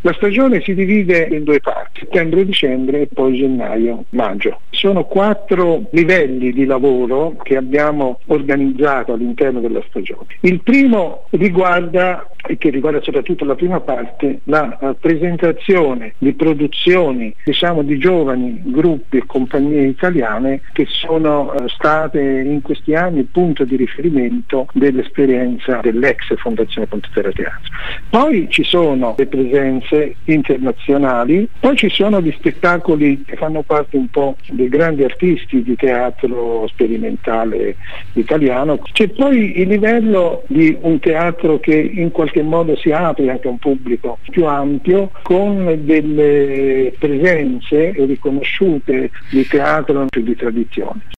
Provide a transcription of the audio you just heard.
La stagione si divide in due parti, settembre-dicembre e poi gennaio-maggio. Sono 4 livelli di lavoro che abbiamo organizzato all'interno della stagione. Il primo riguarda, e che riguarda soprattutto la prima parte, la presentazione di produzioni, diciamo, di giovani gruppi e compagnie italiane che sono state in questi anni il punto di riferimento dell'esperienza dell'ex Fondazione Ponteferra Teatro. Poi ci sono le presenze internazionali, poi ci sono gli spettacoli che fanno parte un po' dei grandi artisti di teatro sperimentale italiano. C'è poi il livello di un teatro che in qualche modo si apre anche a un pubblico più ampio, con delle presenze riconosciute di teatro di tradizione.